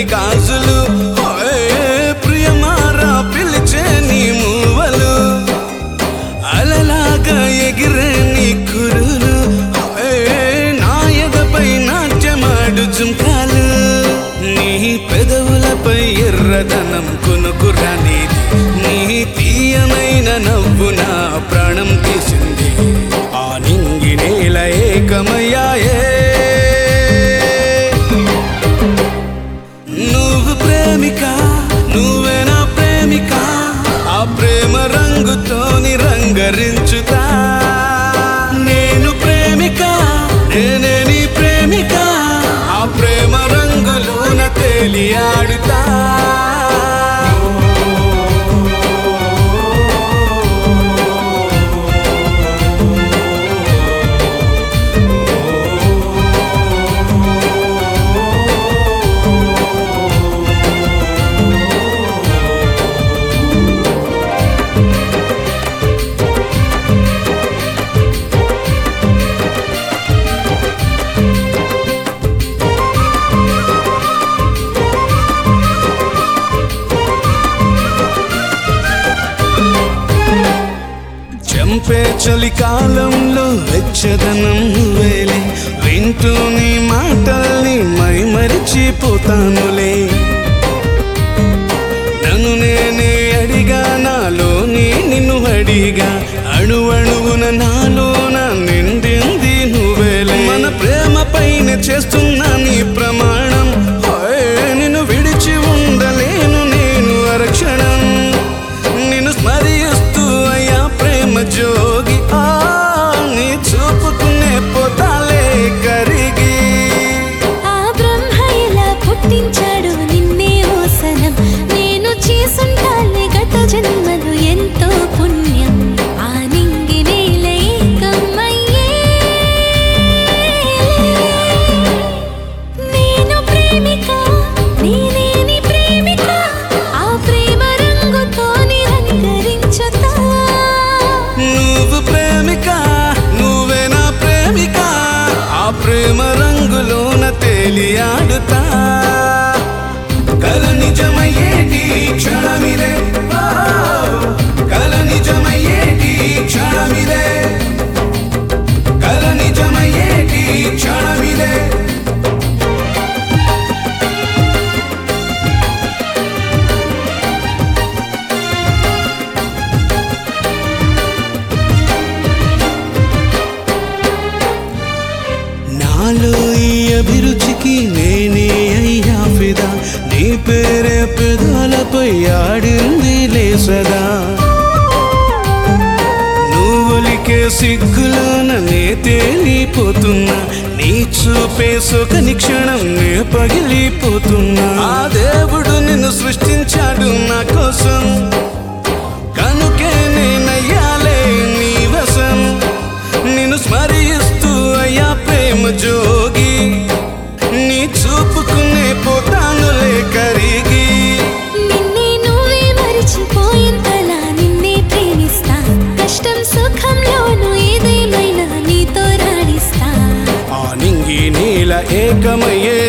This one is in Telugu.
గాజులు ప్రియమారా పిలిచే నీ మూవలు అలలాగా ఎగిరే నీ కురులు నా ఎదపై నాట్యమాడు జుంకాలు నీ పెదవులపై ఎర్రదనం కొనుకురానిది నీ తీయనైన నవ్వు నా ప్రాణం తీసింది ఆ నింగి నేల ఏకమయ్యాయే నువ్వు ప్రేమిక నువ్వే నా ప్రేమిక ఆ ప్రేమ రంగుతోని రంగరించుతా నేను ప్రేమిక నేనే నీ ప్రేమిక ఆ ప్రేమ రంగులోన తేలియాడుతా చంపే చలికాలంలో వెచ్చదనం నువ్వేలే వింటూ నీ మాటల్ని మైమరిచిపోతానులే నన్ను నేనే అడిగా నాలోని నిన్ను అడిగా అణువణువున నాలోన నిండింది నువ్వేలే మన ప్రేమ పైన చేస్తున్నా నీ ప్రమాణం నిన్ను విడిచి ఉండలేను నేను అరక్షణం నిన్ను స్మరిస్తూ అయ్యా ప్రేమ జోగి నీ చూపుకునే పోతాలే కరిగి ఆ బ్రహ్మ ఎలా పుట్టించాడు నిన్నే ఓసనం నేను చేసుంటాలే గత జన్మలు ఎంతో పుణ్యం ఆ నింగి నేల ఏకమయ్యే నేను ప్రేమిక నేనే నీ ప్రేమిక ఆ ప్రేమ రంగుతోని రంగరించుతా నువ్వు ప్రేమిక నువ్వే నా ప్రేమిక ఆ ప్రేమ రంగులోన తేలియాడుతా కల నిజమయ్యేటి క్షణమిదే కల నిజమయ్యేటి క్షణమిదే కల నిజమయ్యేటి క్షణమిదే నాలో ఈ అభిరుచికి నేనే అయ్యా ఫిదా నీ పేరే పెదాలపై ఆడింది లేసదా నువ్వులికే సిగ్గులోన నే తేలిపోతున్నా నీ చూపే సొకని క్షణం నే పగిలిపోతున్నా ఆ దేవుడు నిన్ను సృష్టించాడు నా కోసం కనుకే నేనయ్యాలే నీ వశం నిన్ను స్మరిస్తూ అయ్యా ప్రేమ జోగి నీ చూపుకునే పోతానులే కరిగి నిన్నే నువ్వే మరిచిపోయేంతలా నిన్నే ప్రేమిస్తా కష్టం సుఖంలోనూ ఏదేమైనా నీతో రాణిస్తా ఆ నింగి నీల ఏకమయ్యే